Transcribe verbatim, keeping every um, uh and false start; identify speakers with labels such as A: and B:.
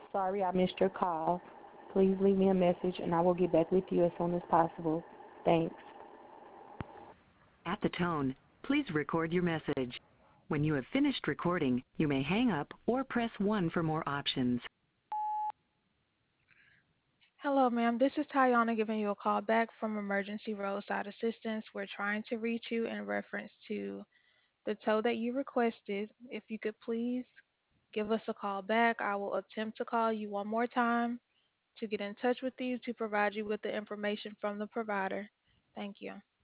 A: sorry I missed your call. Please leave me a message and I will get back with you as soon as possible. Thanks.
B: At the tone, please record your message. When you have finished recording, you may hang up or press one for more options.
C: Hello, ma'am. This is Tayana giving you a call back from Emergency Roadside Assistance. We're trying to reach you in reference to the tow that you requested. If you could please give us a call back, I will attempt to call you one more time to get in touch with you to provide you with the information from the provider. Thank you.